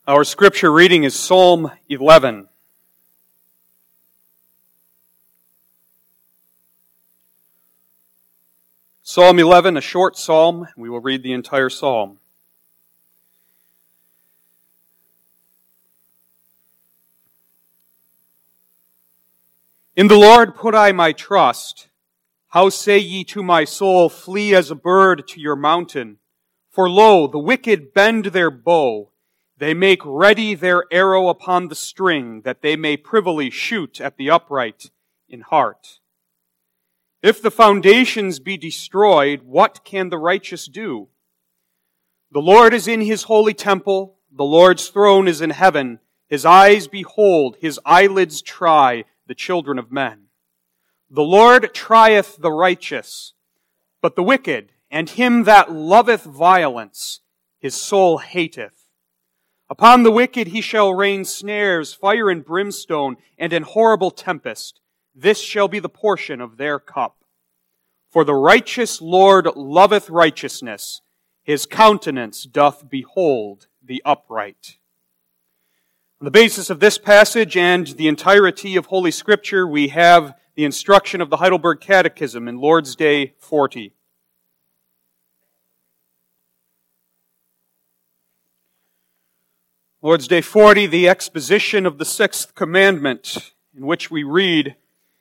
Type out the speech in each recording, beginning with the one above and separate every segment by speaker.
Speaker 1: Our scripture reading is Psalm 11. Psalm 11, a short psalm. We will read the entire psalm. In the Lord put I my trust. How say ye to my soul, flee as a bird to your mountain? For lo, the wicked bend their bow. They make ready their arrow upon the string, that they may privily shoot at the upright in heart. If the foundations be destroyed, what can the righteous do? The Lord is in his holy temple. The Lord's throne is in heaven. His eyes behold, his eyelids try the children of men. The Lord trieth the righteous, but the wicked and him that loveth violence, his soul hateth. Upon the wicked he shall rain snares, fire and brimstone, and an horrible tempest. This shall be the portion of their cup. For the righteous Lord loveth righteousness. His countenance doth behold the upright. On the basis of this passage and the entirety of Holy Scripture, we have the instruction of the Heidelberg Catechism in Lord's Day 40. Lord's Day 40, the exposition of the sixth commandment, in which we read,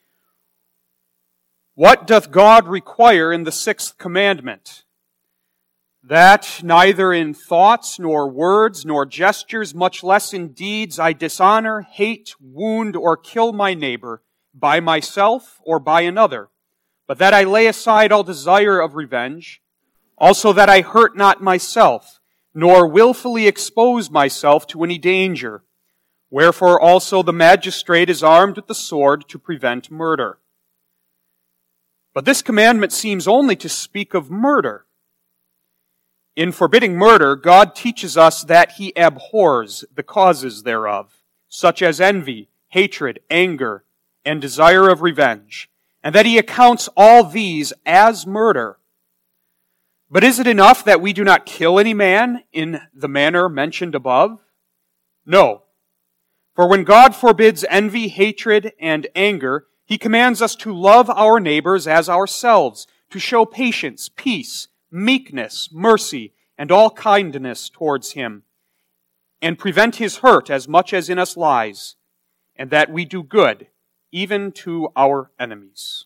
Speaker 1: "What doth God require in the sixth commandment? That neither in thoughts, nor words, nor gestures, much less in deeds, I dishonor, hate, wound, or kill my neighbor, by myself or by another, but that I lay aside all desire of revenge, also that I hurt not myself, nor willfully expose myself to any danger. Wherefore also the magistrate is armed with the sword to prevent murder." But this commandment seems only to speak of murder. In forbidding murder, God teaches us that He abhors the causes thereof, such as envy, hatred, anger, and desire of revenge, and that He accounts all these as murder. But is it enough that we do not kill any man in the manner mentioned above? No. For when God forbids envy, hatred, and anger, He commands us to love our neighbors as ourselves, to show patience, peace, meekness, mercy, and all kindness towards him, and prevent his hurt as much as in us lies, and that we do good even to our enemies.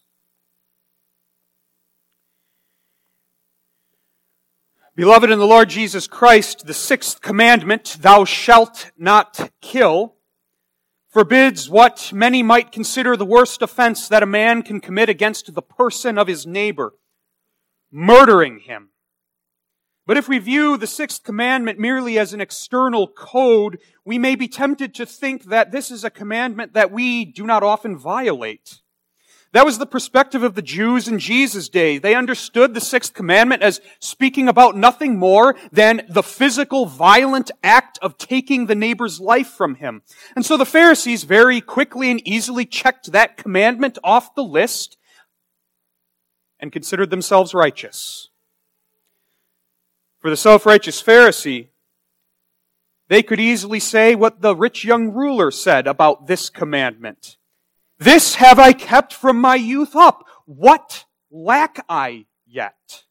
Speaker 1: Beloved in the Lord Jesus Christ, the sixth commandment, "Thou shalt not kill," forbids what many might consider the worst offense that a man can commit against the person of his neighbor, murdering him. But if we view the sixth commandment merely as an external code, we may be tempted to think that this is a commandment that we do not often violate. That was the perspective of the Jews in Jesus' day. They understood the sixth commandment as speaking about nothing more than the physical, violent act of taking the neighbor's life from him. And so the Pharisees very quickly and easily checked that commandment off the list and considered themselves righteous. For the self-righteous Pharisee, they could easily say what the rich young ruler said about this commandment. "This have I kept from my youth up. What lack I yet?"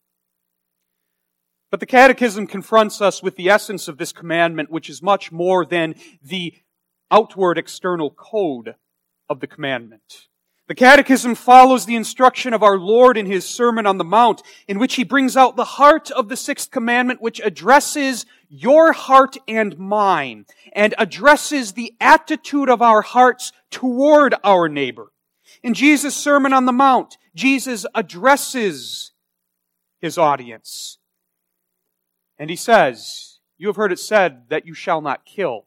Speaker 1: But the Catechism confronts us with the essence of this commandment, which is much more than the outward external code of the commandment. The Catechism follows the instruction of our Lord in His Sermon on the Mount, in which He brings out the heart of the sixth commandment, which addresses your heart and mine, and addresses the attitude of our hearts toward our neighbor. In Jesus' Sermon on the Mount, Jesus addresses His audience. And He says, "You have heard it said that you shall not kill."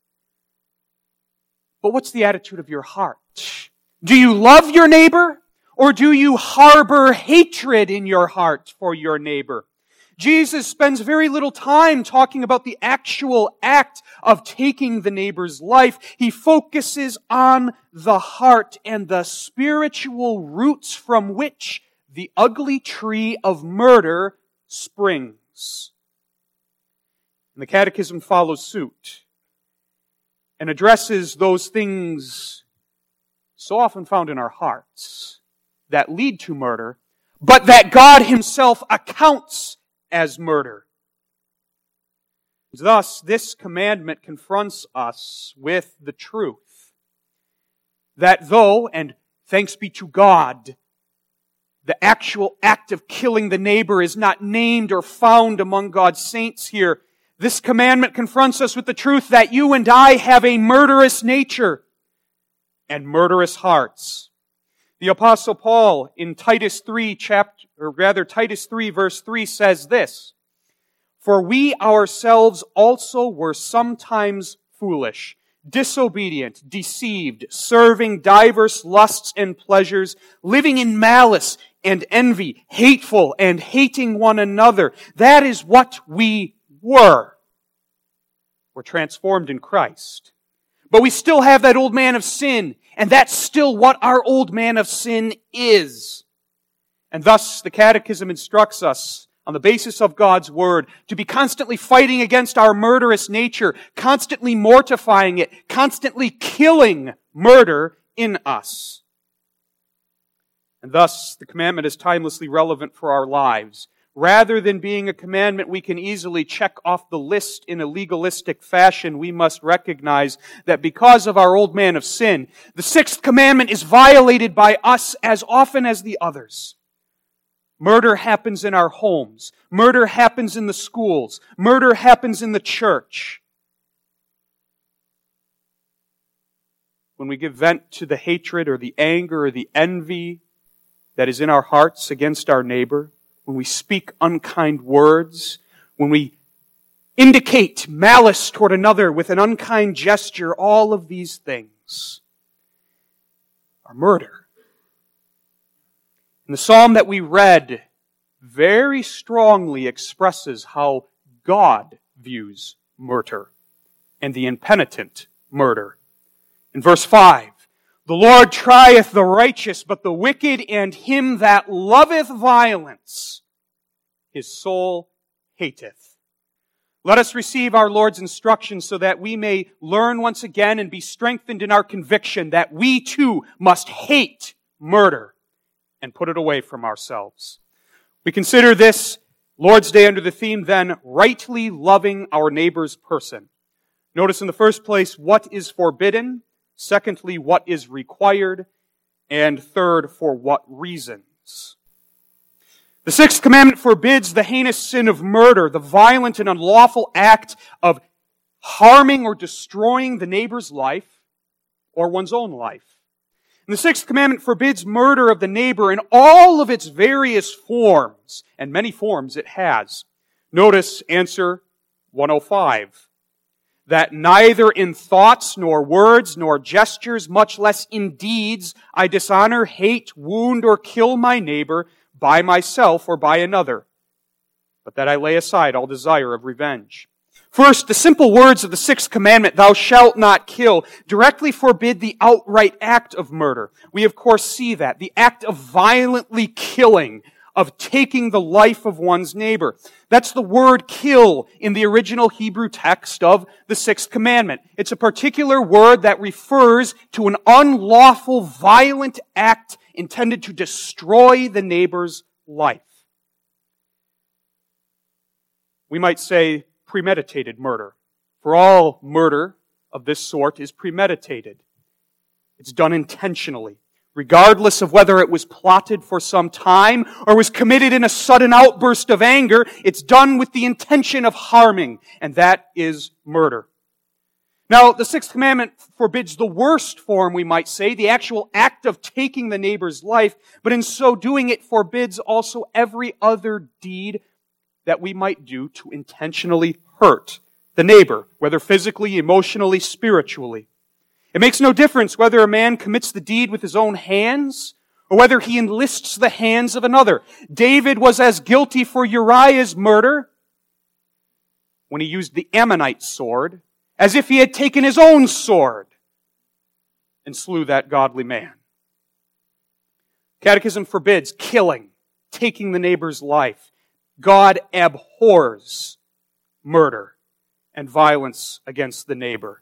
Speaker 1: But what's the attitude of your heart? Do you love your neighbor, or do you harbor hatred in your heart for your neighbor? Jesus spends very little time talking about the actual act of taking the neighbor's life. He focuses on the heart and the spiritual roots from which the ugly tree of murder springs. And the Catechism follows suit and addresses those things so often found in our hearts that lead to murder, but that God Himself accounts as murder. Thus, this commandment confronts us with the truth that though, and thanks be to God, the actual act of killing the neighbor is not named or found among God's saints here, this commandment confronts us with the truth that you and I have a murderous nature and murderous hearts. The Apostle Paul in Titus 3 verse 3 says this, "For we ourselves also were sometimes foolish, disobedient, deceived, serving divers lusts and pleasures, living in malice and envy, hateful and hating one another." That is what we were. We're transformed in Christ. But we still have that old man of sin, and that's still what our old man of sin is. And thus, the Catechism instructs us, on the basis of God's Word, to be constantly fighting against our murderous nature, constantly mortifying it, constantly killing murder in us. And thus, the commandment is timelessly relevant for our lives. Rather than being a commandment we can easily check off the list in a legalistic fashion, we must recognize that because of our old man of sin, the sixth commandment is violated by us as often as the others. Murder happens in our homes. Murder happens in the schools. Murder happens in the church. When we give vent to the hatred or the anger or the envy that is in our hearts against our neighbor, when we speak unkind words, when we indicate malice toward another with an unkind gesture, all of these things are murder. And the psalm that we read very strongly expresses how God views murder and the impenitent murder. In verse 5, "The Lord trieth the righteous, but the wicked and him that loveth violence, his soul hateth." Let us receive our Lord's instructions so that we may learn once again and be strengthened in our conviction that we too must hate murder and put it away from ourselves. We consider this Lord's Day under the theme, then, rightly loving our neighbor's person. Notice in the first place what is forbidden, secondly what is required, and third for what reasons. The sixth commandment forbids the heinous sin of murder, the violent and unlawful act of harming or destroying the neighbor's life or one's own life. And the sixth commandment forbids murder of the neighbor in all of its various forms, and many forms it has. Notice answer 105, that neither in thoughts, nor words, nor gestures, much less in deeds, I dishonor, hate, wound, or kill my neighbor by myself or by another, but that I lay aside all desire of revenge. First, the simple words of the sixth commandment, "Thou shalt not kill," directly forbid the outright act of murder. We of course see that, the act of violently killing, of taking the life of one's neighbor. That's the word kill in the original Hebrew text of the sixth commandment. It's a particular word that refers to an unlawful, violent act intended to destroy the neighbor's life. We might say premeditated murder. For all murder of this sort is premeditated. It's done intentionally, regardless of whether it was plotted for some time or was committed in a sudden outburst of anger. It's done with the intention of harming, and that is murder. Now, the sixth commandment forbids the worst form, we might say, the actual act of taking the neighbor's life, but in so doing it forbids also every other deed that we might do to intentionally hurt the neighbor, whether physically, emotionally, spiritually. It makes no difference whether a man commits the deed with his own hands or whether he enlists the hands of another. David was as guilty for Uriah's murder when he used the Ammonite sword as if he had taken his own sword and slew that godly man. Catechism forbids killing, taking the neighbor's life. God abhors murder. and violence against the neighbor.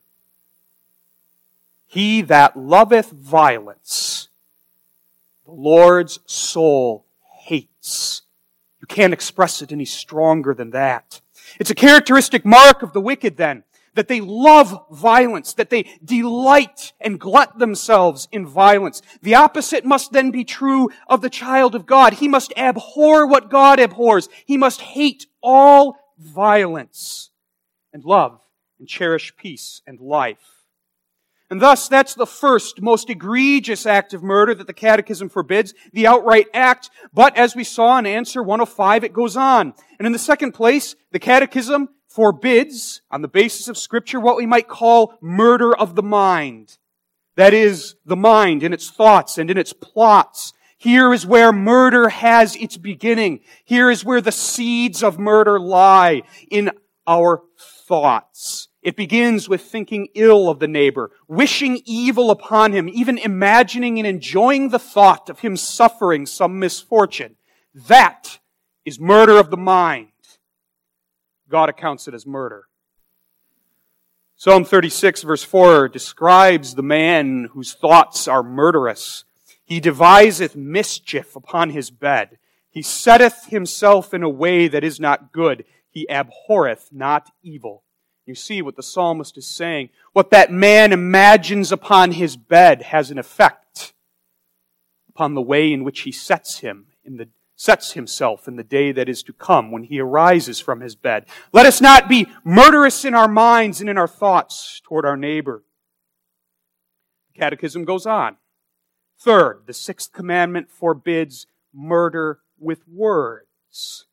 Speaker 1: He that loveth violence, the Lord's soul hates. You can't express it any stronger than that. It's a characteristic mark of the wicked then, that they love violence, that they delight and glut themselves in violence. The opposite must then be true of the child of God. He must abhor what God abhors. He must hate all violence and love and cherish peace and life. And thus, that's the first, most egregious act of murder that the Catechism forbids, the outright act. But as we saw in answer 105, it goes on. And in the second place, the Catechism forbids, on the basis of Scripture, what we might call murder of the mind. That is, the mind in its thoughts and in its plots. Here is where murder has its beginning. Here is where the seeds of murder lie, in our thoughts. It begins with thinking ill of the neighbor, wishing evil upon him, even imagining and enjoying the thought of him suffering some misfortune. That is murder of the mind. God accounts it as murder. Psalm 36 verse 4 describes the man whose thoughts are murderous. He deviseth mischief upon his bed. He setteth himself in a way that is not good. He abhorreth not evil. You see what the psalmist is saying. What that man imagines upon his bed has an effect upon the way in which he sets himself in the day that is to come when he arises from his bed. Let us not be murderous in our minds and in our thoughts toward our neighbor. The Catechism goes on. Third, the sixth commandment forbids murder with words.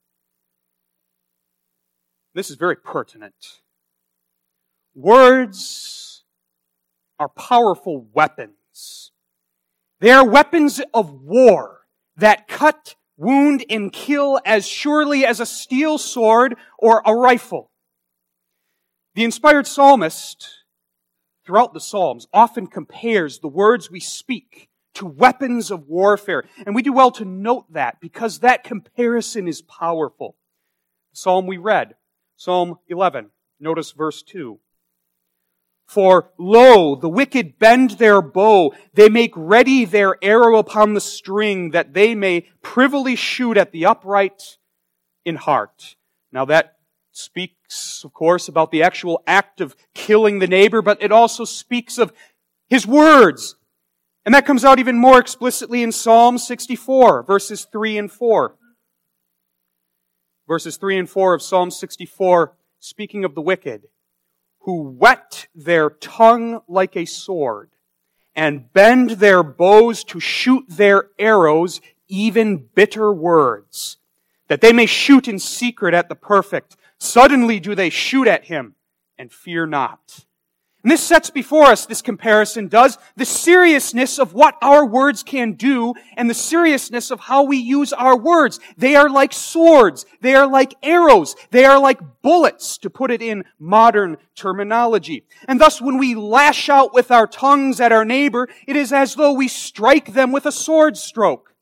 Speaker 1: This is very pertinent. Words are powerful weapons. They are weapons of war that cut, wound, and kill as surely as a steel sword or a rifle. The inspired psalmist, throughout the Psalms, often compares the words we speak to weapons of warfare. And we do well to note that, because that comparison is powerful. The psalm we read, Psalm 11, notice verse 2. For, lo, the wicked bend their bow, they make ready their arrow upon the string, that they may privily shoot at the upright in heart. Now that speaks, of course, about the actual act of killing the neighbor, but it also speaks of his words. And that comes out even more explicitly in Psalm 64, verses 3 and 4. Verses 3 and 4 of Psalm 64, speaking of the wicked, who whet their tongue like a sword, and bend their bows to shoot their arrows, even bitter words, that they may shoot in secret at the perfect. Suddenly do they shoot at him, and fear not. And this sets before us, this comparison does, the seriousness of what our words can do and the seriousness of how we use our words. They are like swords. They are like arrows. They are like bullets, to put it in modern terminology. And thus, when we lash out with our tongues at our neighbor, it is as though we strike them with a sword stroke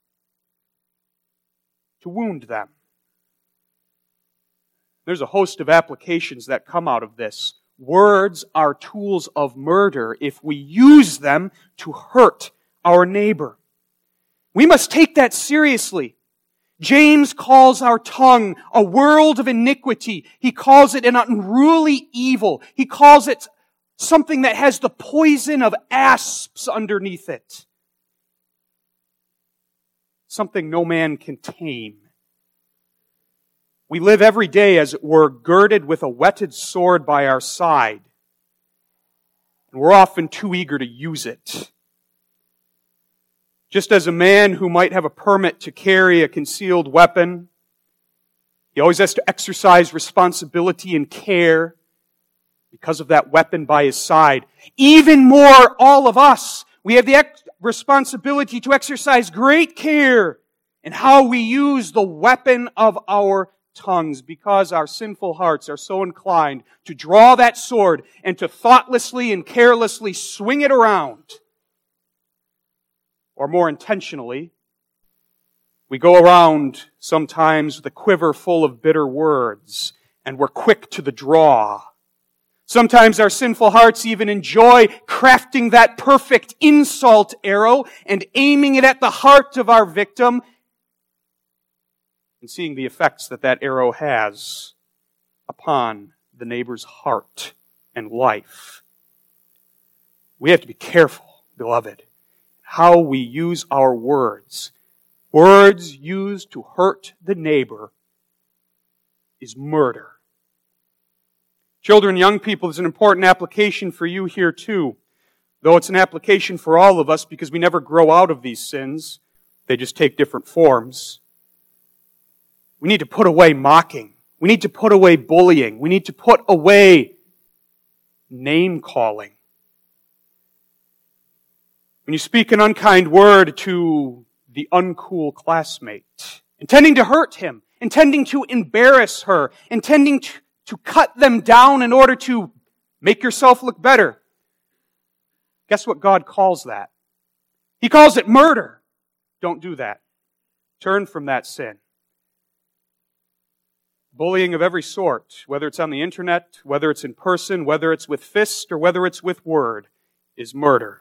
Speaker 1: to wound them. There's a host of applications that come out of this. Words are tools of murder if we use them to hurt our neighbor. We must take that seriously. James calls our tongue a world of iniquity. He calls it an unruly evil. He calls it something that has the poison of asps underneath it. Something no man can tame. We live every day, as it were, girded with a whetted sword by our side. And we're often too eager to use it. Just as a man who might have a permit to carry a concealed weapon, he always has to exercise responsibility and care because of that weapon by his side. Even more, all of us, we have the responsibility to exercise great care in how we use the weapon of our tongues, because our sinful hearts are so inclined to draw that sword and to thoughtlessly and carelessly swing it around. Or more intentionally, we go around sometimes with a quiver full of bitter words and we're quick to the draw. Sometimes our sinful hearts even enjoy crafting that perfect insult arrow and aiming it at the heart of our victim and seeing the effects that that arrow has upon the neighbor's heart and life. We have to be careful, beloved, how we use our words. Words used to hurt the neighbor is murder. Children, young people, is an important application for you here too. Though it's an application for all of us because we never grow out of these sins. They just take different forms. We need to put away mocking. We need to put away bullying. We need to put away name-calling. When you speak an unkind word to the uncool classmate, intending to hurt him, intending to embarrass her, intending to cut them down in order to make yourself look better. Guess what God calls that? He calls it murder. Don't do that. Turn from that sin. Bullying of every sort, whether it's on the internet, whether it's in person, whether it's with fist, or whether it's with word, is murder.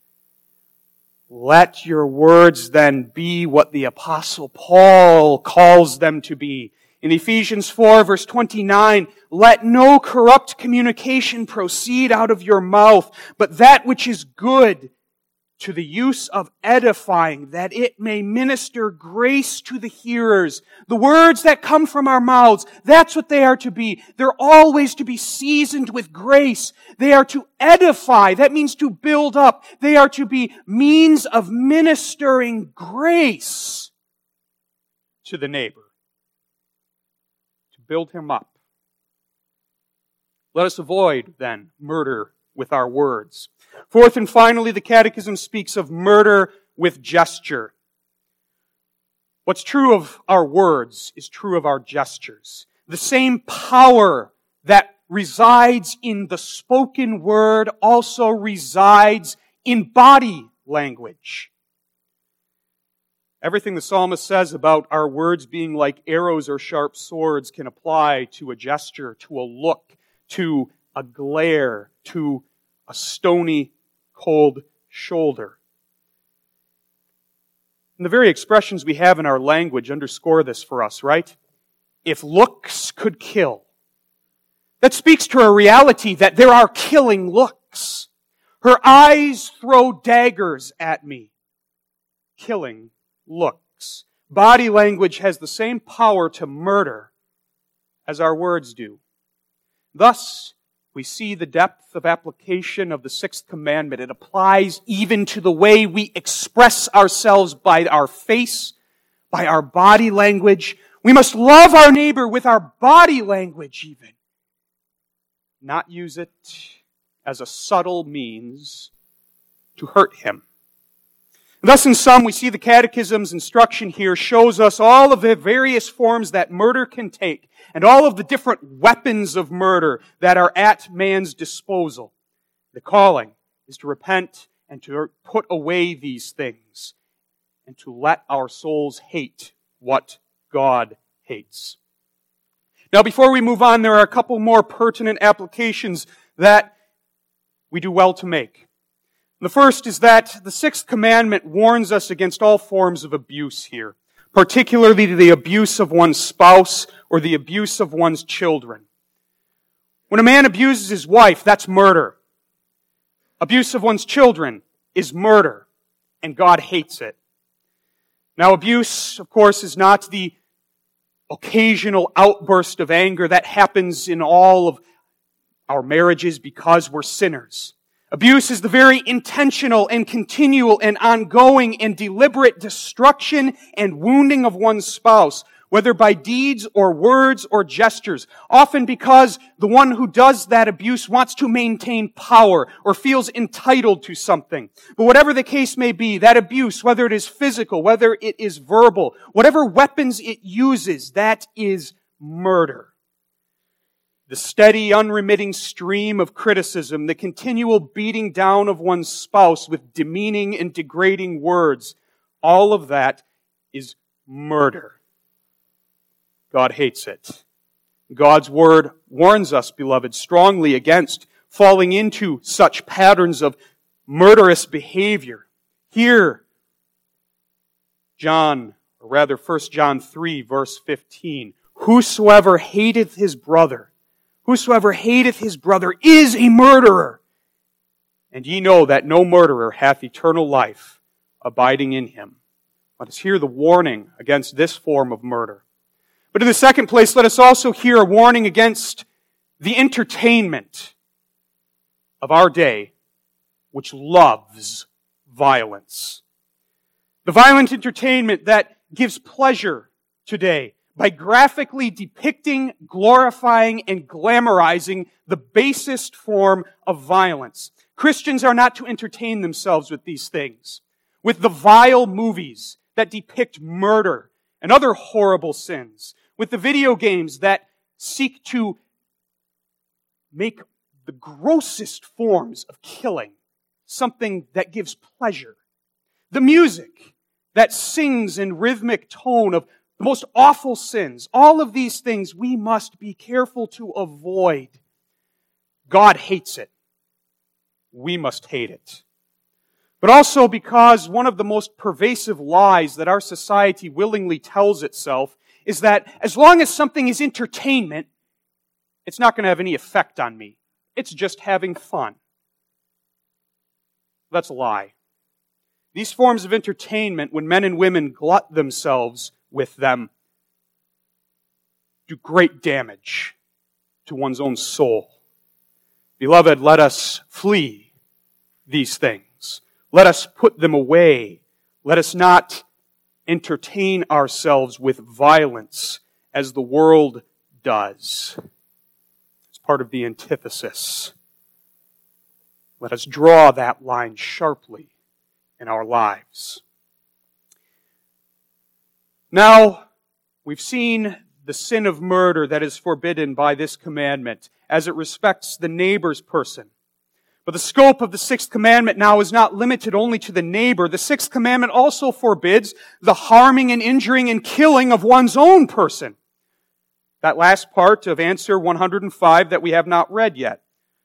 Speaker 1: Let your words then be what the Apostle Paul calls them to be. In Ephesians 4, verse 29, let no corrupt communication proceed out of your mouth, but that which is good to the use of edifying, that it may minister grace to the hearers. The words that come from our mouths, that's what they are to be. They're always to be seasoned with grace. They are to edify. That means to build up. They are to be means of ministering grace to the neighbor. To build him up. Let us avoid, then, murder with our words. Fourth and finally, the Catechism speaks of murder with gesture. What's true of our words is true of our gestures. The same power that resides in the spoken word also resides in body language. Everything the psalmist says about our words being like arrows or sharp swords can apply to a gesture, to a look, to a glare, to a stony, cold shoulder. And the very expressions we have in our language underscore this for us, right? If looks could kill. That speaks to a reality that there are killing looks. Her eyes throw daggers at me. Killing looks. Body language has the same power to murder as our words do. Thus, we see the depth of application of the sixth commandment. It applies even to the way we express ourselves by our face, by our body language. We must love our neighbor with our body language even. Not use it as a subtle means to hurt him. Thus, in sum, we see the Catechism's instruction here shows us all of the various forms that murder can take and all of the different weapons of murder that are at man's disposal. The calling is to repent and to put away these things and to let our souls hate what God hates. Now, before we move on, there are a couple more pertinent applications that we do well to make. The first is that the sixth commandment warns us against all forms of abuse here, particularly the abuse of one's spouse or the abuse of one's children. When a man abuses his wife, that's murder. Abuse of one's children is murder, and God hates it. Now, abuse, of course, is not the occasional outburst of anger that happens in all of our marriages because we're sinners. Abuse is the very intentional and continual and ongoing and deliberate destruction and wounding of one's spouse, whether by deeds or words or gestures, often because the one who does that abuse wants to maintain power or feels entitled to something. But whatever the case may be, that abuse, whether it is physical, whether it is verbal, whatever weapons it uses, that is murder. The steady, unremitting stream of criticism, the continual beating down of one's spouse with demeaning and degrading words, all of that is murder. God hates it. God's Word warns us, beloved, strongly against falling into such patterns of murderous behavior. Here, 1 John 3, verse 15. Whosoever hateth his brother is a murderer. And ye know that no murderer hath eternal life abiding in him. Let us hear the warning against this form of murder. But in the second place, let us also hear a warning against the entertainment of our day, which loves violence. The violent entertainment that gives pleasure today by graphically depicting, glorifying, and glamorizing the basest form of violence. Christians are not to entertain themselves with these things, with the vile movies that depict murder and other horrible sins, with the video games that seek to make the grossest forms of killing something that gives pleasure. The music that sings in rhythmic tone of the most awful sins. All of these things we must be careful to avoid. God hates it. We must hate it. But also because one of the most pervasive lies that our society willingly tells itself is that as long as something is entertainment, it's not going to have any effect on me. It's just having fun. That's a lie. These forms of entertainment, when men and women glut themselves with them, do great damage to one's own soul. Beloved, let us flee these things. Let us put them away. Let us not entertain ourselves with violence as the world does. It's part of the antithesis. Let us draw that line sharply in our lives. Now, we've seen the sin of murder that is forbidden by this commandment as it respects the neighbor's person. But the scope of the sixth commandment now is not limited only to the neighbor. The sixth commandment also forbids the harming and injuring and killing of one's own person. That last part of answer 105 that we have not read yet.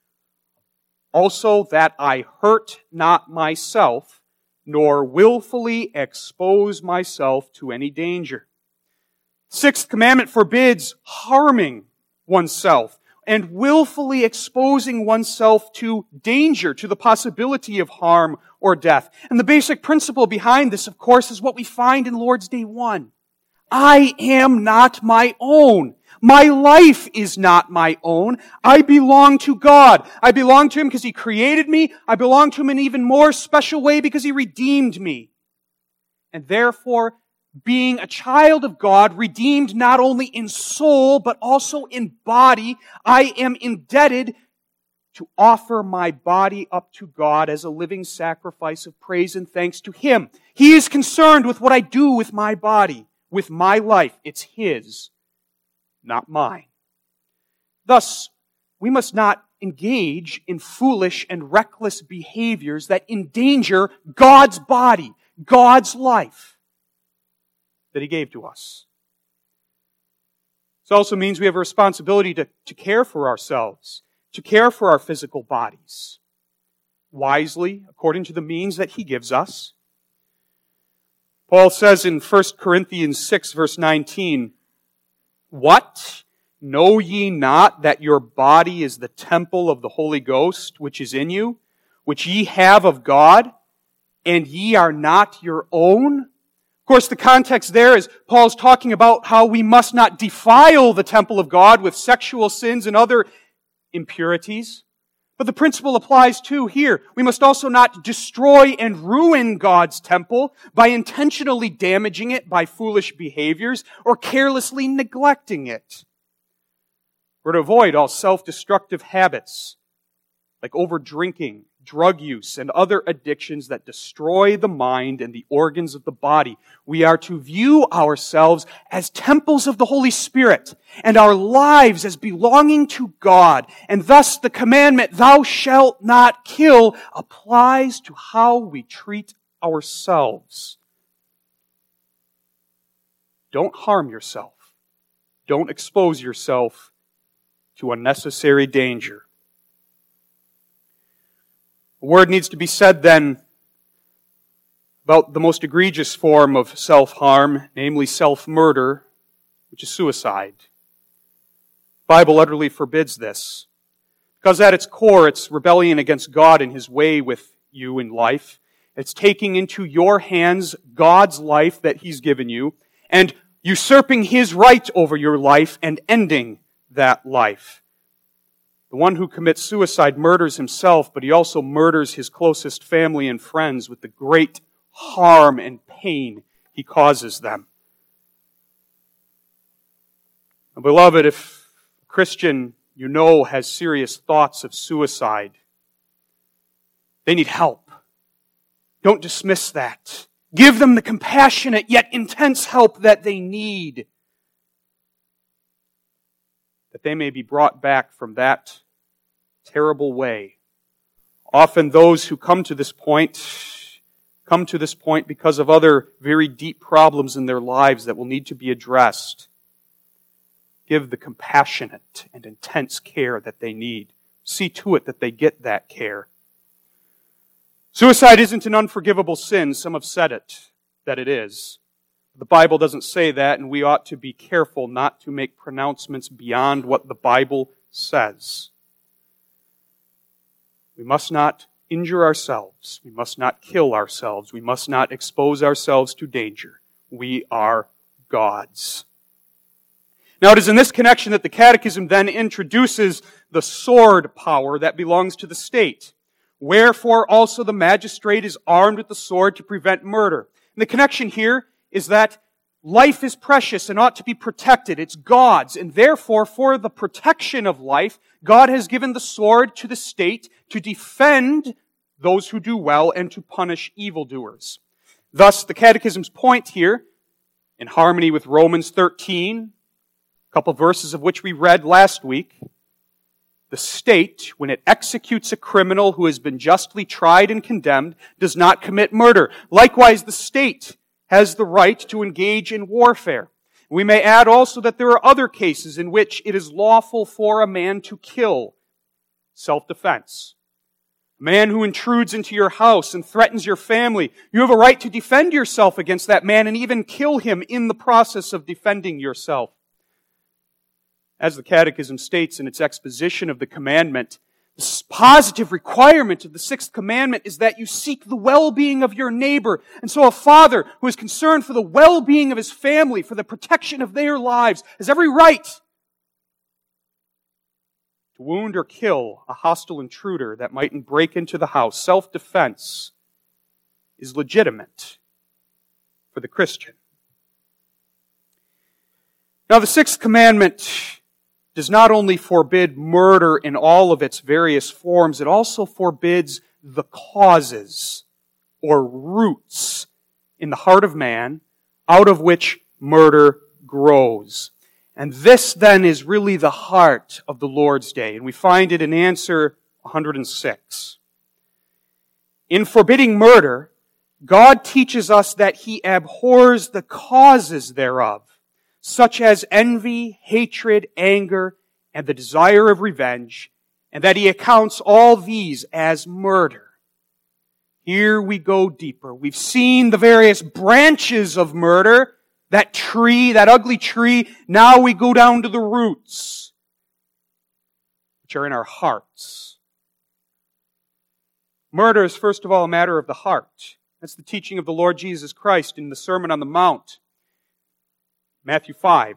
Speaker 1: Also, that I hurt not myself, nor willfully expose myself to any danger. Sixth commandment forbids harming oneself and willfully exposing oneself to danger, to the possibility of harm or death. And the basic principle behind this, of course, is what we find in Lord's Day 1. I am not my own. My life is not my own. I belong to God. I belong to Him because He created me. I belong to Him in an even more special way because He redeemed me. And therefore, being a child of God, redeemed not only in soul, but also in body, I am indebted to offer my body up to God as a living sacrifice of praise and thanks to Him. He is concerned with what I do with my body, with my life. It's His, not mine. Thus, we must not engage in foolish and reckless behaviors that endanger God's body, God's life that He gave to us. This also means we have a responsibility to care for ourselves, to care for our physical bodies, wisely, according to the means that He gives us. Paul says in 1 Corinthians 6, verse 19, What? Know ye not that your body is the temple of the Holy Ghost, which is in you, which ye have of God, and ye are not your own? Of course, the context there is Paul's talking about how we must not defile the temple of God with sexual sins and other impurities. But the principle applies too here. We must also not destroy and ruin God's temple by intentionally damaging it by foolish behaviors or carelessly neglecting it. We're to avoid all self-destructive habits like over-drinking, drug use, and other addictions that destroy the mind and the organs of the body. We are to view ourselves as temples of the Holy Spirit and our lives as belonging to God. And thus the commandment, thou shalt not kill, applies to how we treat ourselves. Don't harm yourself. Don't expose yourself to unnecessary danger. A word needs to be said then about the most egregious form of self-harm, namely self-murder, which is suicide. The Bible utterly forbids this, because at its core it's rebellion against God and His way with you in life. It's taking into your hands God's life that He's given you and usurping His right over your life and ending that life. The one who commits suicide murders himself, but he also murders his closest family and friends with the great harm and pain he causes them. And beloved, if a Christian you know has serious thoughts of suicide, they need help. Don't dismiss that. Give them the compassionate yet intense help that they need, that they may be brought back from that terrible way. Often those who come to this point because of other very deep problems in their lives that will need to be addressed. Give the compassionate and intense care that they need. See to it that they get that care. Suicide isn't an unforgivable sin. Some have said that it is. The Bible doesn't say that, and we ought to be careful not to make pronouncements beyond what the Bible says. We must not injure ourselves. We must not kill ourselves. We must not expose ourselves to danger. We are God's. Now, it is in this connection that the Catechism then introduces the sword power that belongs to the state. Wherefore also the magistrate is armed with the sword to prevent murder. And the connection here is that life is precious and ought to be protected. It's God's. And therefore, for the protection of life, God has given the sword to the state to defend those who do well and to punish evildoers. Thus, the Catechism's point here, in harmony with Romans 13, a couple verses of which we read last week, the state, when it executes a criminal who has been justly tried and condemned, does not commit murder. Likewise, the state has the right to engage in warfare. We may add also that there are other cases in which it is lawful for a man to kill. Self-defense. A man who intrudes into your house and threatens your family, you have a right to defend yourself against that man and even kill him in the process of defending yourself. As the Catechism states in its exposition of the commandment, the positive requirement of the sixth commandment is that you seek the well-being of your neighbor. And so a father who is concerned for the well-being of his family, for the protection of their lives, has every right to wound or kill a hostile intruder that mightn't break into the house. Self-defense is legitimate for the Christian. Now, the sixth commandment does not only forbid murder in all of its various forms, it also forbids the causes or roots in the heart of man out of which murder grows. And this then is really the heart of the Lord's Day, and we find it in answer 106. In forbidding murder, God teaches us that He abhors the causes thereof, such as envy, hatred, anger, and the desire of revenge, and that He accounts all these as murder. Here we go deeper. We've seen the various branches of murder, that tree, that ugly tree. Now we go down to the roots, which are in our hearts. Murder is first of all a matter of the heart. That's the teaching of the Lord Jesus Christ in the Sermon on the Mount. Matthew 5,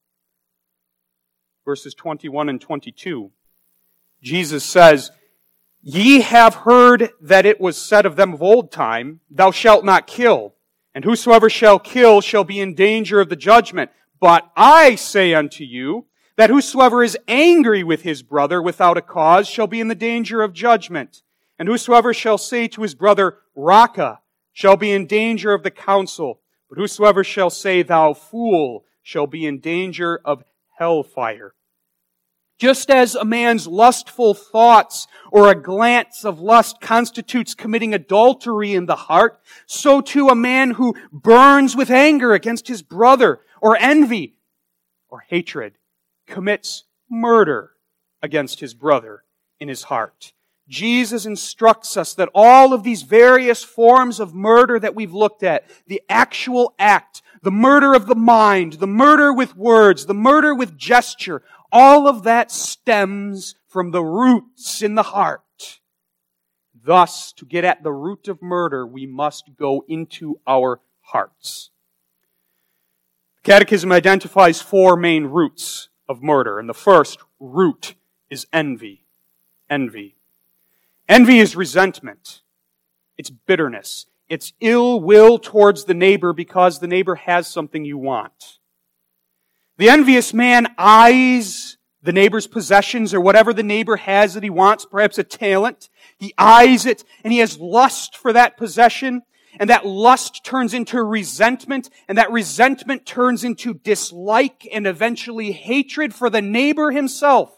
Speaker 1: verses 21 and 22. Jesus says, Ye have heard that it was said of them of old time, Thou shalt not kill, and whosoever shall kill shall be in danger of the judgment. But I say unto you, that whosoever is angry with his brother without a cause shall be in the danger of judgment. And whosoever shall say to his brother, Raca, shall be in danger of the council. But whosoever shall say, Thou fool, shall be in danger of hellfire. Just as a man's lustful thoughts or a glance of lust constitutes committing adultery in the heart, so too a man who burns with anger against his brother or envy or hatred commits murder against his brother in his heart. Jesus instructs us that all of these various forms of murder that we've looked at, the actual act, the murder of the mind, the murder with words, the murder with gesture, all of that stems from the roots in the heart. Thus, to get at the root of murder, we must go into our hearts. The Catechism identifies 4 main roots of murder, and the first root is envy. Envy. Envy is resentment. It's bitterness. It's ill will towards the neighbor because the neighbor has something you want. The envious man eyes the neighbor's possessions or whatever the neighbor has that he wants, perhaps a talent. He eyes it and he has lust for that possession, and that lust turns into resentment, and that resentment turns into dislike and eventually hatred for the neighbor himself.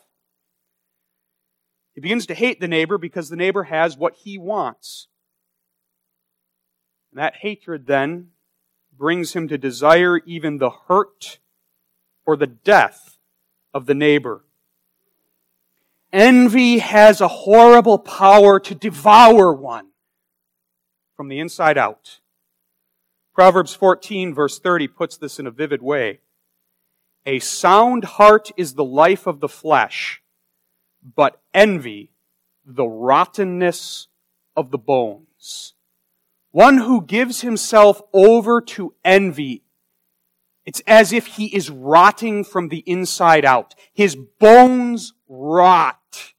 Speaker 1: He begins to hate the neighbor because the neighbor has what he wants. And that hatred then brings him to desire even the hurt or the death of the neighbor. Envy has a horrible power to devour one from the inside out. Proverbs 14 verse 30 puts this in a vivid way. A sound heart is the life of the flesh, but envy, the rottenness of the bones. One who gives himself over to envy, it's as if he is rotting from the inside out. His bones rot.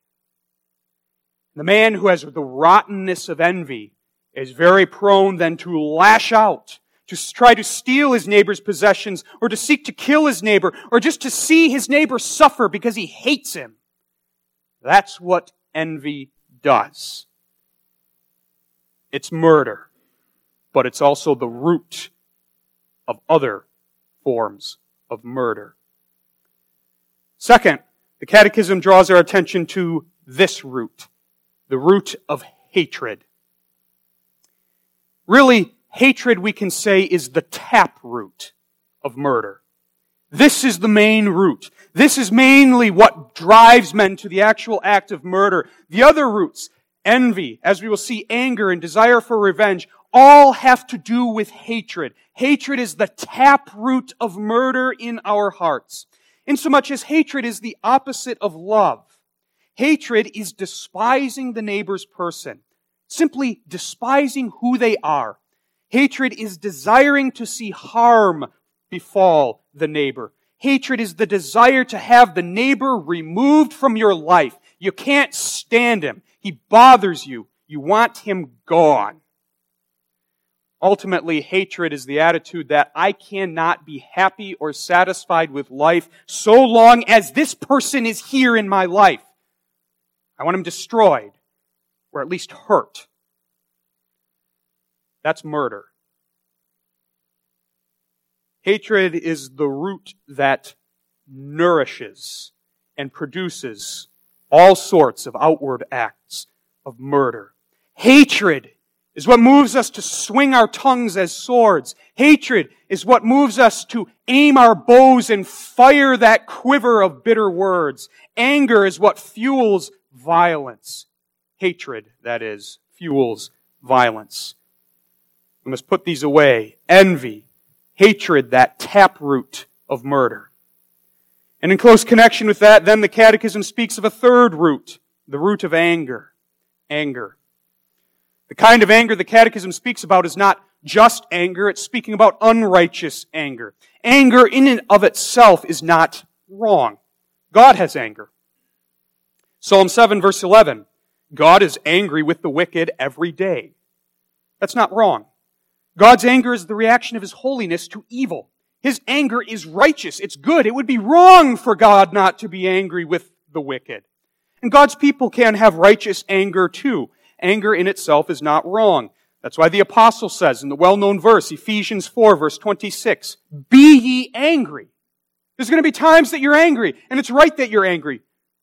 Speaker 1: The man who has the rottenness of envy is very prone then to lash out, to try to steal his neighbor's possessions, or to seek to kill his neighbor, or just to see his neighbor suffer because he hates him. That's what envy does. It's murder, but it's also the root of other forms of murder. Second, the Catechism draws our attention to this root, the root of hatred. Really, hatred, we can say, is the taproot of murder. This is the main root. This is mainly what drives men to the actual act of murder. The other roots, envy, as we will see, anger and desire for revenge, all have to do with hatred. Hatred is the taproot of murder in our hearts. Insomuch as hatred is the opposite of love. Hatred is despising the neighbor's person, simply despising who they are. Hatred is desiring to see harm befall the neighbor. Hatred is the desire to have the neighbor removed from your life. You can't stand him. He bothers you. You want him gone. Ultimately, hatred is the attitude that I cannot be happy or satisfied with life so long as this person is here in my life. I want him destroyed, or at least hurt. That's murder. Hatred is the root that nourishes and produces all sorts of outward acts of murder. Hatred is what moves us to swing our tongues as swords. Hatred is what moves us to aim our bows and fire that quiver of bitter words. Anger is what fuels violence. Hatred, that is, fuels violence. We must put these away. Envy, hatred, that taproot of murder. And in close connection with that, then the Catechism speaks of a third root, the root of anger. Anger. The kind of anger the Catechism speaks about is not just anger, it's speaking about unrighteous anger. Anger in and of itself is not wrong. God has anger. Psalm 7 verse 11, God is angry with the wicked every day. That's not wrong. God's anger is the reaction of His holiness to evil. His anger is righteous. It's good. It would be wrong for God not to be angry with the wicked. And God's people can have righteous anger too. Anger in itself is not wrong. That's why the apostle says in the well-known verse, Ephesians 4 verse 26, be ye angry. There's going to be times that you're angry, and it's right that you're angry.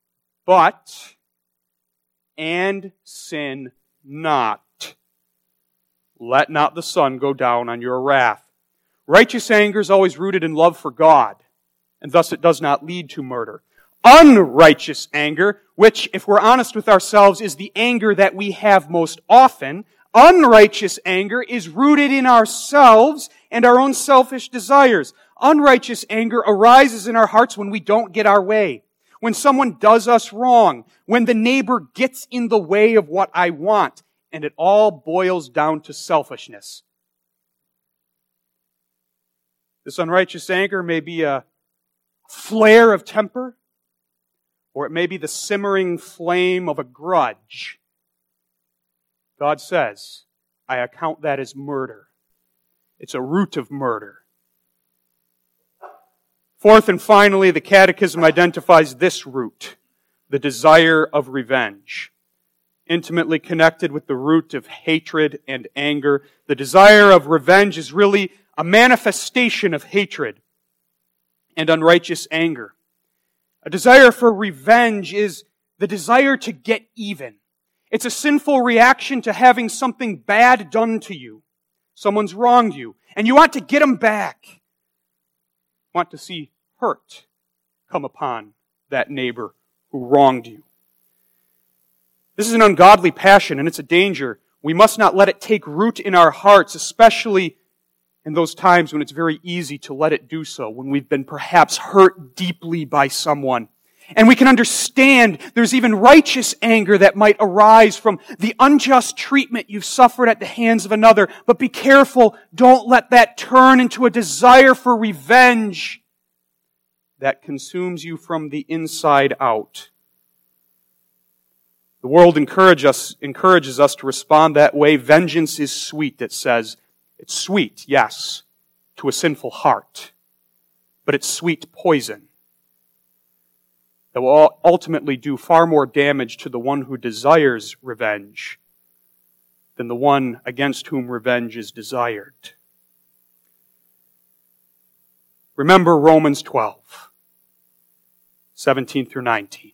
Speaker 1: And sin not. Let not the sun go down on your wrath. Righteous anger is always rooted in love for God, and thus it does not lead to murder. unrighteous anger, which, if we're honest with ourselves, is the anger that we have most often. Unrighteous anger is rooted in ourselves and our own selfish desires. Unrighteous anger arises in our hearts when we don't get our way, when someone does us wrong, when the neighbor gets in the way of what I want, and it all boils down to selfishness. This unrighteous anger may be a flare of temper, or it may be the simmering flame of a grudge. God says, I account that as murder. It's a root of murder. Fourth and finally, the Catechism identifies this root, the desire of revenge. Intimately connected with the root of hatred and anger, the desire of revenge is really a manifestation of hatred and unrighteous anger. A desire for revenge is the desire to get even. It's a sinful reaction to having something bad done to you. Someone's wronged you, and you want to get them back. You want to see hurt come upon that neighbor who wronged you. This is an ungodly passion, and it's a danger. We must not let it take root in our hearts, especially in those times when it's very easy to let it do so, when we've been perhaps hurt deeply by someone. And we can understand there's even righteous anger that might arise from the unjust treatment you've suffered at the hands of another. But be careful, don't let that turn into a desire for revenge that consumes you from the inside out. The world encourages us to respond that way. Vengeance is sweet, it says. It's sweet, yes, to a sinful heart. But it's sweet poison that will ultimately do far more damage to the one who desires revenge than the one against whom revenge is desired. Remember Romans 12, 17 through 19.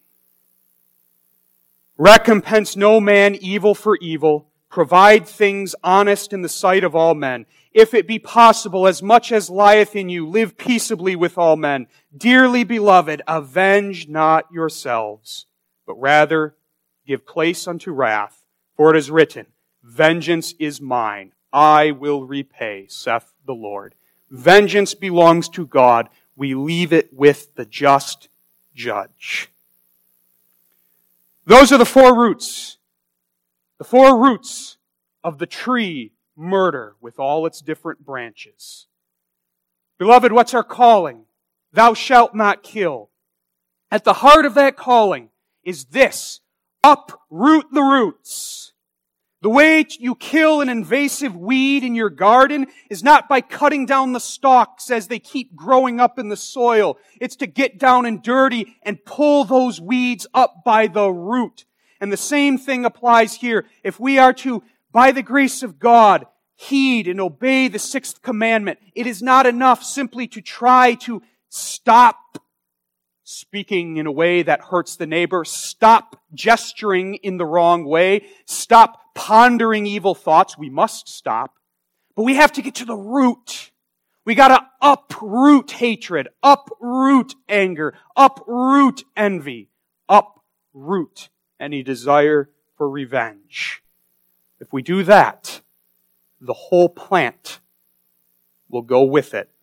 Speaker 1: Recompense no man evil for evil. Provide things honest in the sight of all men. If it be possible, as much as lieth in you, live peaceably with all men. Dearly beloved, avenge not yourselves, but rather give place unto wrath. For it is written, Vengeance is mine, I will repay, saith the Lord. Vengeance belongs to God. We leave it with the just judge. Those are the four roots. The four roots of the tree murder with all its different branches. Beloved, what's our calling? Thou shalt not kill. At the heart of that calling is this: uproot the roots. The way you kill an invasive weed in your garden is not by cutting down the stalks as they keep growing up in the soil. It's to get down and dirty and pull those weeds up by the root. And the same thing applies here. If we are to, by the grace of God, heed and obey the sixth commandment, it is not enough simply to try to stop speaking in a way that hurts the neighbor, stop gesturing in the wrong way, stop pondering evil thoughts. We must stop. But we have to get to the root. We gotta uproot hatred, uproot anger, uproot envy, uproot any desire for revenge. If we do that, the whole plant will go with it.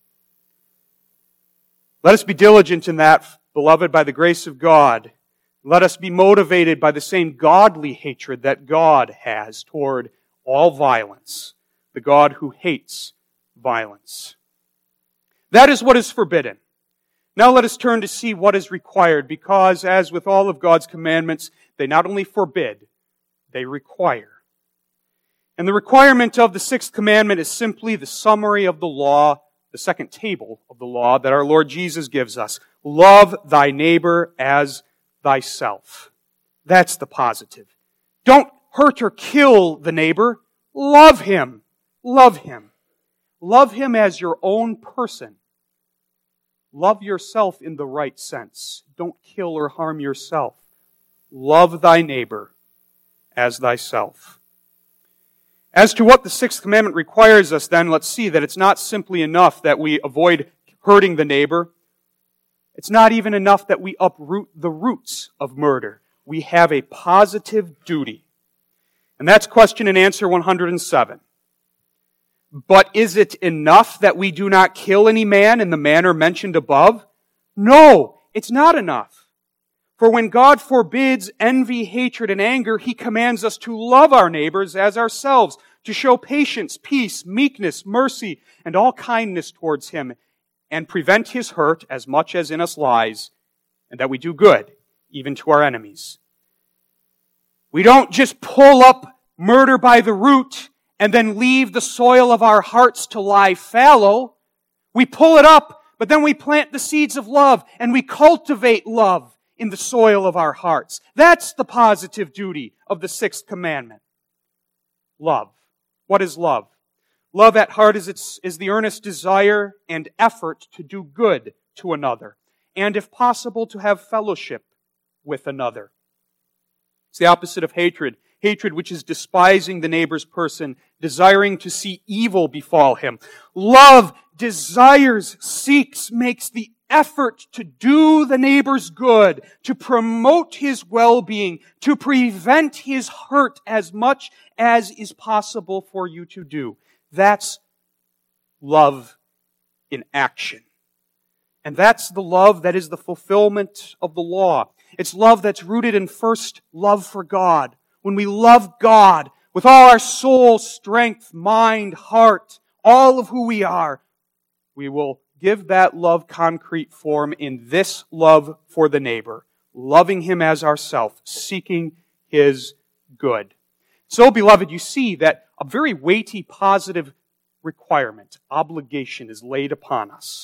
Speaker 1: Let us be diligent in that, beloved, by the grace of God. Let us be motivated by the same godly hatred that God has toward all violence, the God who hates violence. That is what is forbidden. Now let us turn to see what is required, because as with all of God's commandments, they not only forbid, they require. And the requirement of the sixth commandment is simply the summary of the law, the second table of the law that our Lord Jesus gives us. Love thy neighbor as thyself. That's the positive. Don't hurt or kill the neighbor. Love him. Love him. Love him as your own person. Love yourself in the right sense. Don't kill or harm yourself. Love thy neighbor as thyself. As to what the sixth commandment requires us, then, let's see that it's not simply enough that we avoid hurting the neighbor. It's not even enough that we uproot the roots of murder. We have a positive duty. And that's question and answer 107. But is it enough that we do not kill any man in the manner mentioned above? No, it's not enough. For when God forbids envy, hatred, and anger, He commands us to love our neighbors as ourselves, to show patience, peace, meekness, mercy, and all kindness towards Him, and prevent His hurt as much as in us lies, and that we do good, even to our enemies. We don't just pull up murder by the root and then leave the soil of our hearts to lie fallow. We pull it up, but then we plant the seeds of love, and we cultivate love in the soil of our hearts. That's the positive duty of the sixth commandment. Love. What is love? Love at heart is the earnest desire and effort to do good to another, and if possible, to have fellowship with another. It's the opposite of hatred. Hatred, which is despising the neighbor's person, desiring to see evil befall him. Love desires, seeks, makes the effort to do the neighbor's good, to promote his well-being, to prevent his hurt as much as is possible for you to do. That's love in action. And that's the love that is the fulfillment of the law. It's love that's rooted in first love for God. When we love God with all our soul, strength, mind, heart, all of who we are, we will give that love concrete form in this love for the neighbor, loving him as ourself, seeking his good. So, beloved, you see that a very weighty positive requirement, obligation, is laid upon us.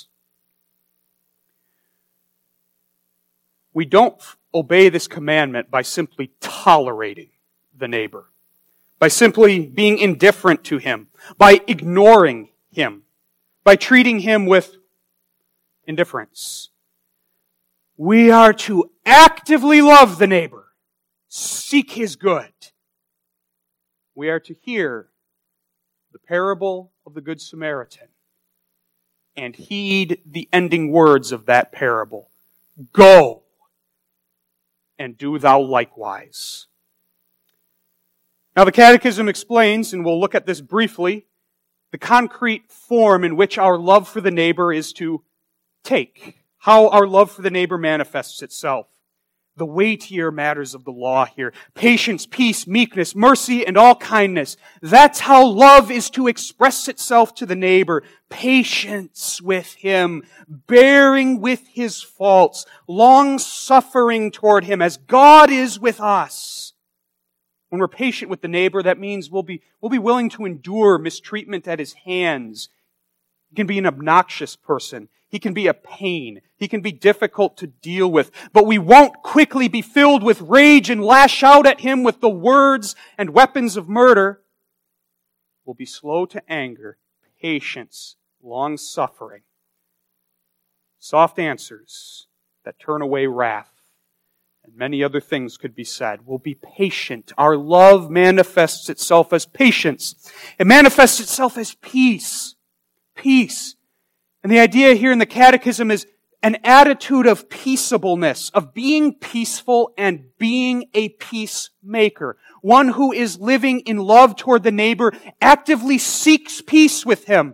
Speaker 1: We don't obey this commandment by simply tolerating the neighbor, by simply being indifferent to him, by ignoring him, by treating him with indifference. We are to actively love the neighbor, seek his good. We are to hear the parable of the Good Samaritan and heed the ending words of that parable. Go and do thou likewise. Now the Catechism explains, and we'll look at this briefly, the concrete form in which our love for the neighbor is to take, how our love for the neighbor manifests itself. The weightier matters of the law here. Patience, peace, meekness, mercy, and all kindness. That's how love is to express itself to the neighbor. Patience with him, bearing with his faults, long-suffering toward him as God is with us. When we're patient with the neighbor, that means we'll be willing to endure mistreatment at his hands. He can be an obnoxious person. He can be a pain. He can be difficult to deal with. But we won't quickly be filled with rage and lash out at him with the words and weapons of murder. We'll be slow to anger, patience, long-suffering. Soft answers that turn away wrath. And many other things could be said. We'll be patient. Our love manifests itself as patience. It manifests itself as peace. Peace. And the idea here in the Catechism is an attitude of peaceableness, of being peaceful and being a peacemaker. One who is living in love toward the neighbor actively seeks peace with him.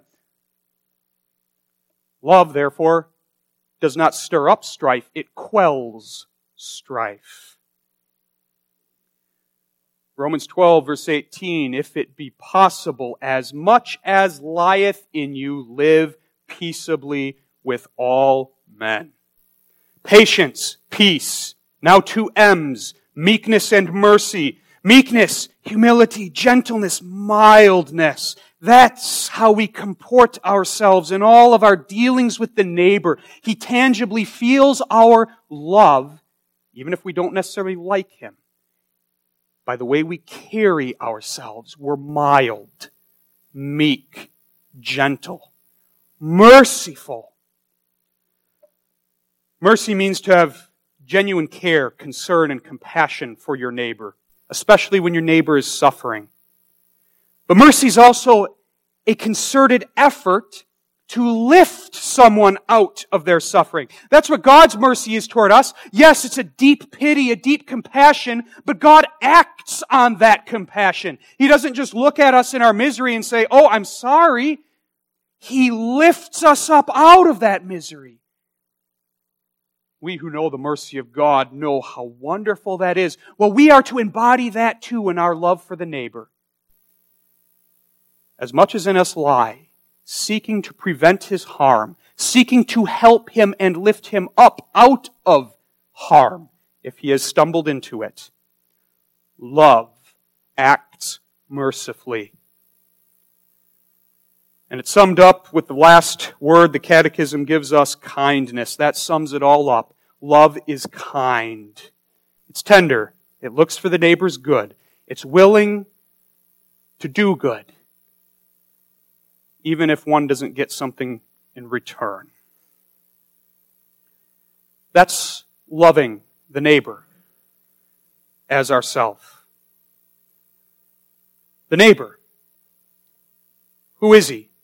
Speaker 1: Love, therefore, does not stir up strife, it quells strife. Romans 12, verse 18, if it be possible, as much as lieth in you, live peaceably with all men. Patience, peace. Now 2 M's, meekness and mercy. Meekness, humility, gentleness, mildness. That's how we comport ourselves in all of our dealings with the neighbor. He tangibly feels our love, even if we don't necessarily like him. By the way we carry ourselves, we're mild, meek, gentle, merciful. Mercy means to have genuine care, concern, and compassion for your neighbor, especially when your neighbor is suffering. But mercy is also a concerted effort to lift someone out of their suffering. That's what God's mercy is toward us. Yes, it's a deep pity, a deep compassion, but God acts on that compassion. He doesn't just look at us in our misery and say, "Oh, I'm sorry." He lifts us up out of that misery. We who know the mercy of God know how wonderful that is. Well, we are to embody that too in our love for the neighbor. As much as in us lie, seeking to prevent his harm, seeking to help him and lift him up out of harm if he has stumbled into it. Love acts mercifully. And it's summed up with the last word the Catechism gives us, kindness. That sums it all up. Love is kind. It's tender. It looks for the neighbor's good. It's willing to do good, even if one doesn't get something in return. That's loving the neighbor as ourself. The neighbor. Who is he?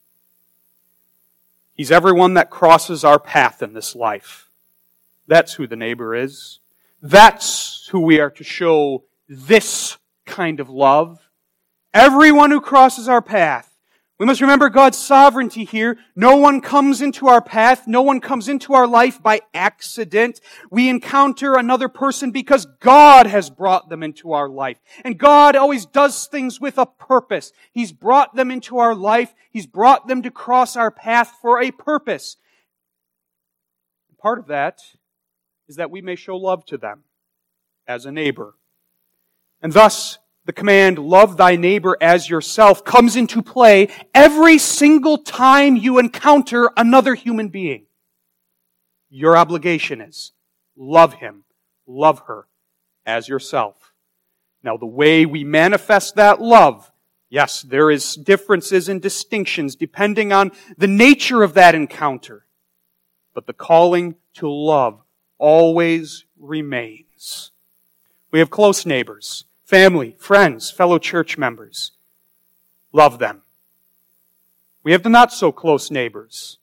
Speaker 1: He's everyone that crosses our path in this life. That's who the neighbor is. That's who we are to show this kind of love. Everyone who crosses our path. We must remember God's sovereignty here. No one comes into our path. No one comes into our life by accident. We encounter another person because God has brought them into our life. And God always does things with a purpose. He's brought them into our life. He's brought them to cross our path for a purpose. Part of that is that we may show love to them as a neighbor. And thus, the command, love thy neighbor as yourself, comes into play every single time you encounter another human being. Your obligation is, love him, love her as yourself. Now, the way we manifest that love, yes, there is differences and distinctions depending on the nature of that encounter. But the calling to love always remains. We have close neighbors. Family, friends, fellow church members. Love them. We have the not-so-close neighbors.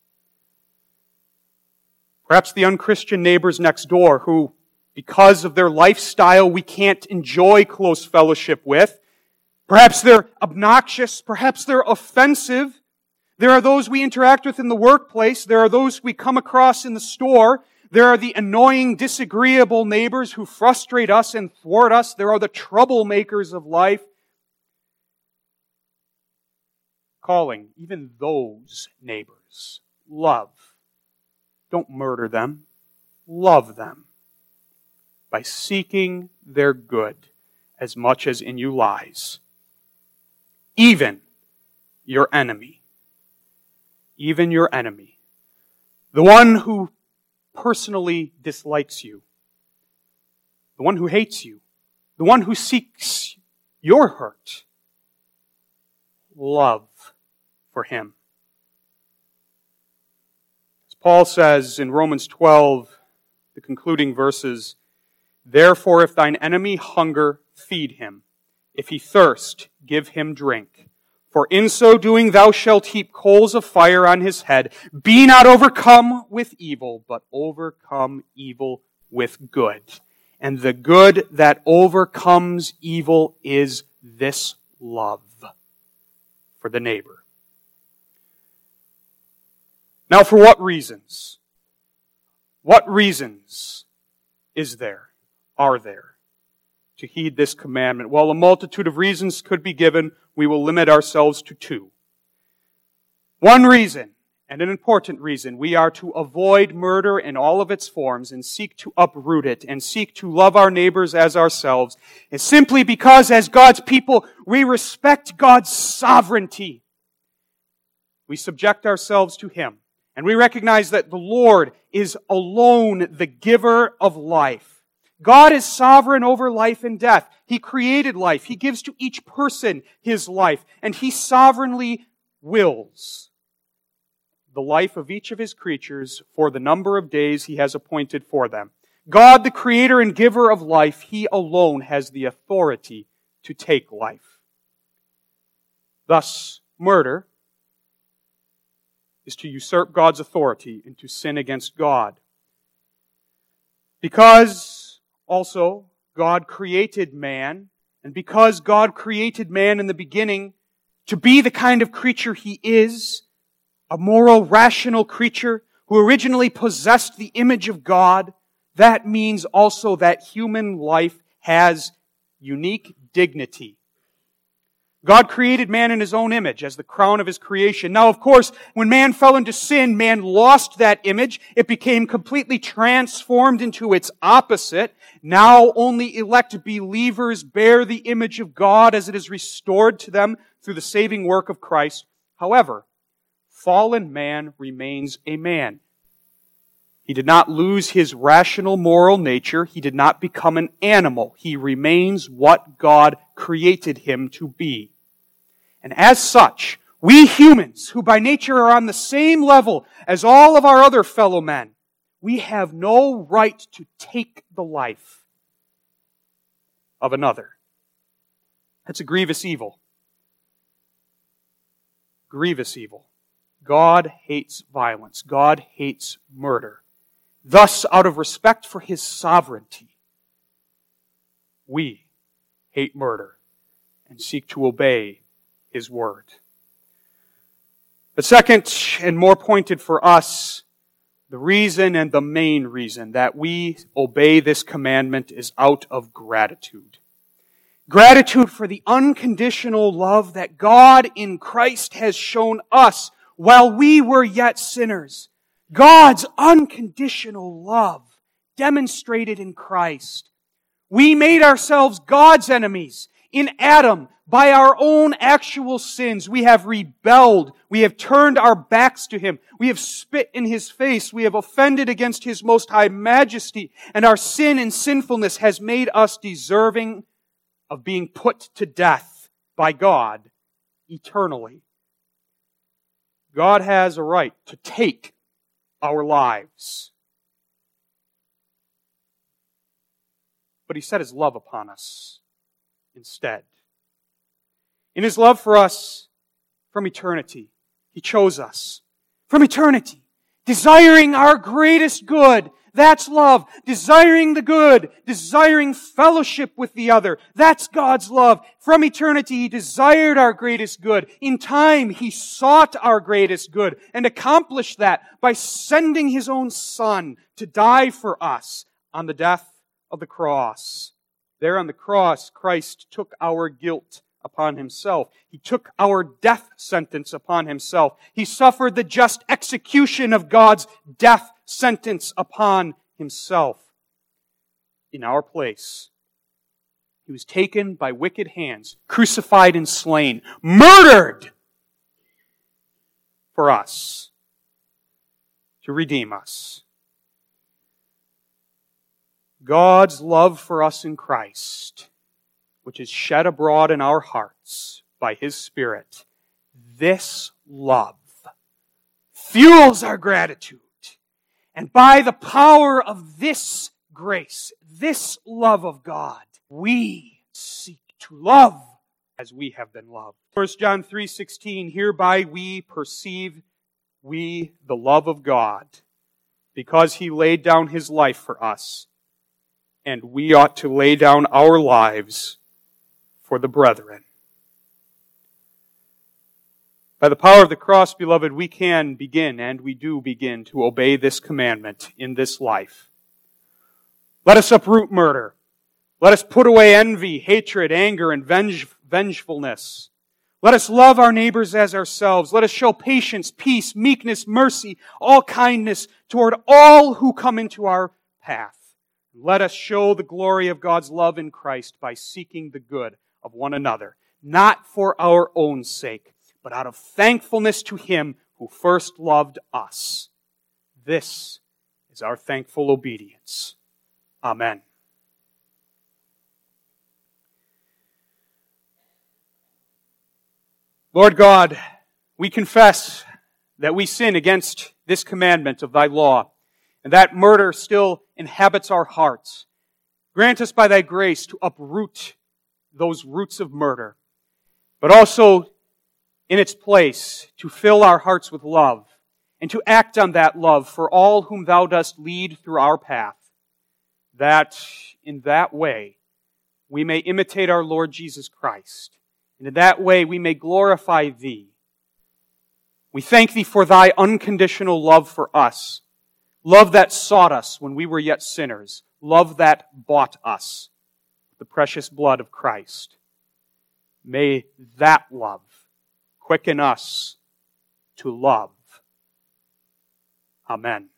Speaker 1: Perhaps the unchristian neighbors next door who, because of their lifestyle, we can't enjoy close fellowship with. Perhaps they're obnoxious. Perhaps they're offensive. There are those we interact with in the workplace. There are those we come across in the store. There are the annoying, disagreeable neighbors who frustrate us and thwart us. There are the troublemakers of life. Calling even those neighbors. Love. Don't murder them. Love them. By seeking their good as much as in you lies. Even your enemy. Even your enemy. The one who personally dislikes you, the one who hates you, the one who seeks your hurt. Love for him. As Paul says in Romans 12, the concluding verses, therefore if thine enemy hunger, feed him. If he thirst, give him drink. For in so doing thou shalt heap coals of fire on his head. Be not overcome with evil, but overcome evil with good. And the good that overcomes evil is this love for the neighbor. Now, for what reasons? What reasons are there to heed this commandment? Well, a multitude of reasons could be given. We will limit ourselves to two. One reason, and an important reason, we are to avoid murder in all of its forms and seek to uproot it and seek to love our neighbors as ourselves, is simply because as God's people, we respect God's sovereignty. We subject ourselves to Him, and we recognize that the Lord is alone the giver of life. God is sovereign over life and death. He created life. He gives to each person his life. And He sovereignly wills the life of each of His creatures for the number of days He has appointed for them. God, the creator and giver of life, He alone has the authority to take life. Thus, murder is to usurp God's authority and to sin against God. Because also God created man, and because God created man in the beginning to be the kind of creature he is, a moral, rational creature who originally possessed the image of God, that means also that human life has unique dignity. God created man in His own image as the crown of His creation. Now, of course, when man fell into sin, man lost that image. It became completely transformed into its opposite. Now only elect believers bear the image of God as it is restored to them through the saving work of Christ. However, fallen man remains a man. He did not lose his rational moral nature. He did not become an animal. He remains what God created him to be. And as such, we humans, who by nature are on the same level as all of our other fellow men, we have no right to take the life of another. That's a grievous evil. Grievous evil. God hates violence. God hates murder. Thus, out of respect for His sovereignty, we hate murder and seek to obey His word. But second, and more pointed for us, the reason and the main reason that we obey this commandment is out of gratitude. Gratitude for the unconditional love that God in Christ has shown us while we were yet sinners. God's unconditional love demonstrated in Christ. We made ourselves God's enemies in Adam by our own actual sins. We have rebelled. We have turned our backs to Him. We have spit in His face. We have offended against His most high majesty. And our sin and sinfulness has made us deserving of being put to death by God eternally. God has a right to take our lives. But He set His love upon us instead. In His love for us from eternity, He chose us. From eternity, desiring our greatest good. That's love. Desiring the good. Desiring fellowship with the other. That's God's love. From eternity, He desired our greatest good. In time, He sought our greatest good and accomplished that by sending His own Son to die for us on the death of the cross. There on the cross, Christ took our guilt upon Himself. He took our death sentence upon Himself. He suffered the just execution of God's death sentence upon Himself in our place. He was taken by wicked hands, crucified and slain, murdered for us to redeem us. God's love for us in Christ, which is shed abroad in our hearts by His Spirit, this love fuels our gratitude. And by the power of this grace, this love of God, we seek to love as we have been loved. 1 John 3:16, hereby we perceive the love of God, because He laid down His life for us, and we ought to lay down our lives for the brethren. By the power of the cross, beloved, we can begin, and we do begin, to obey this commandment in this life. Let us uproot murder. Let us put away envy, hatred, anger, and vengefulness. Let us love our neighbors as ourselves. Let us show patience, peace, meekness, mercy, all kindness toward all who come into our path. Let us show the glory of God's love in Christ by seeking the good of one another, not for our own sake, but out of thankfulness to Him who first loved us. This is our thankful obedience. Amen. Lord God, we confess that we sin against this commandment of Thy law, and that murder still inhabits our hearts. Grant us by Thy grace to uproot those roots of murder, but also in its place to fill our hearts with love and to act on that love for all whom thou dost lead through our path, that in that way we may imitate our Lord Jesus Christ, and in that way we may glorify Thee. We thank Thee for Thy unconditional love for us, love that sought us when we were yet sinners, love that bought us with the precious blood of Christ. May that love quicken us to love. Amen.